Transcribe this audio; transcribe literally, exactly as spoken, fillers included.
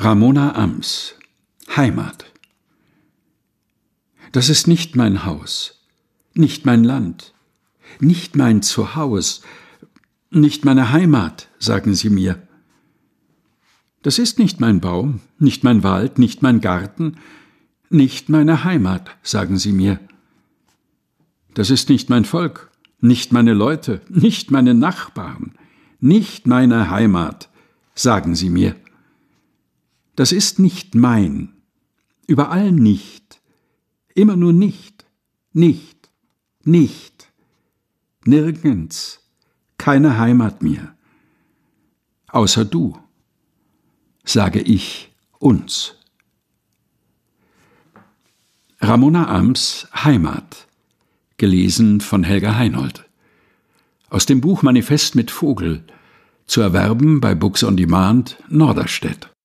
Ramona Ams, Heimat. Das ist nicht mein Haus, nicht mein Land, nicht mein Zuhaus, nicht meine Heimat, sagen sie mir. Das ist nicht mein Baum, nicht mein Wald, nicht mein Garten, nicht meine Heimat, sagen sie mir. Das ist nicht mein Volk, nicht meine Leute, nicht meine Nachbarn, nicht meine Heimat, sagen sie mir. Das ist nicht mein, überall nicht, immer nur nicht, nicht, nicht, nirgends, keine Heimat mir. Außer du, sage ich uns. Ramona Ams, Heimat, gelesen von Helga Heinold. Aus dem Buch Manifest mit Vogel, zu erwerben bei Books on Demand, Norderstedt.